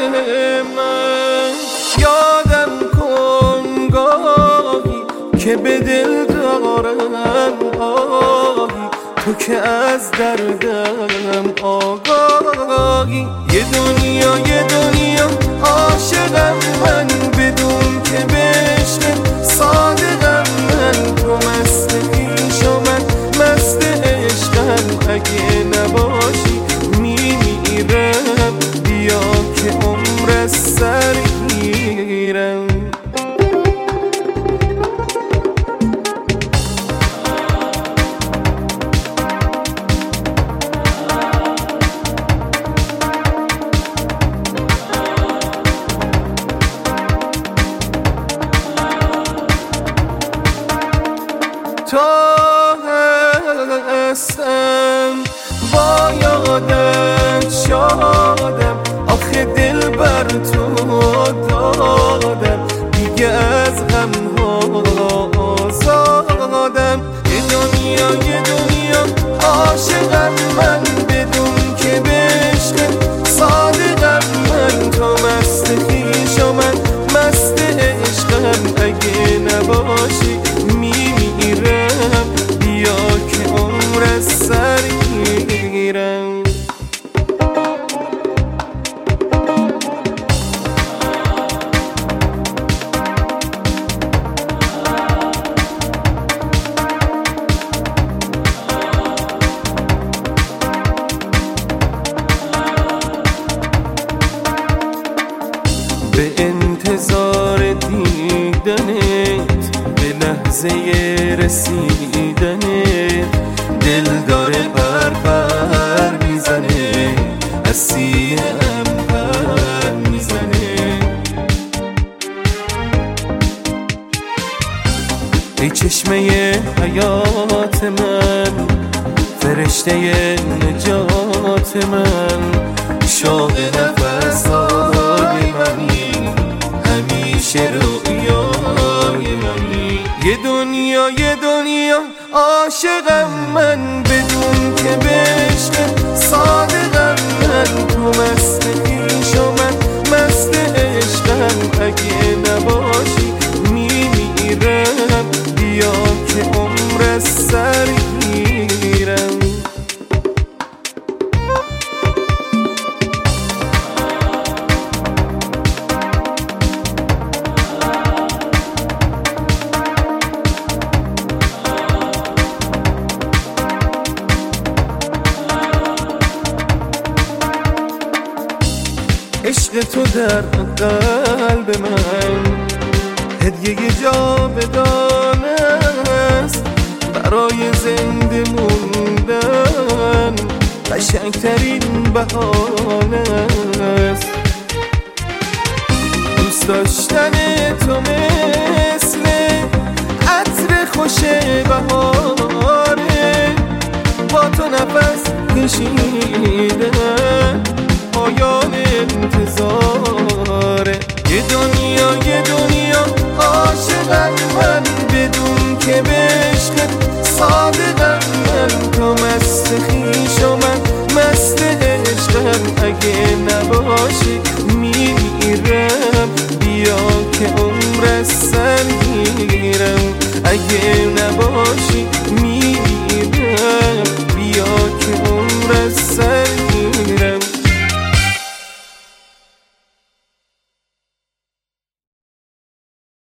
من یادم کن گاهی که به دل دارم آهی، تو که از دردم آگاهی. یه دنیا عاشقم من، بدون که به عشق صادقم من. تو مست خویش و من مست عشقم، اگه نباشی میمیرم. بیا که عمر از سر گیرم. تا هستم با یادت شادم، آخه دل بر تو دادم، دیگه از غم ها آزادم. یه دنیا عاشقم من، بدون که به عشق صادقم من. تو مست خویش و من مست عشقم، اگه نباشی میمیرم. بیا که عمر از سر گیرم. به انتظار دیدنت، به لحظه رسیدنت، دل داره پر میزنه، از سینه‌ام پر میزنه. ای چشمه حیات من، فرشته نجات من، شوق نفس‌های منی، همیشه رویای منی. یه دنیا عاشقم من، بدون که به عشق صادقم من. تو مست خویش و من مست عشقم، اگه نباشی میمیرم. بیا که عمر از سر گیرم. عشق تو در قلب من، هدیه جاودانه است. برای زنده موندن قشنگترین بهانه است. دوست داشتن تو مثل عطر خوش بهاره، با تو نفس کشیدن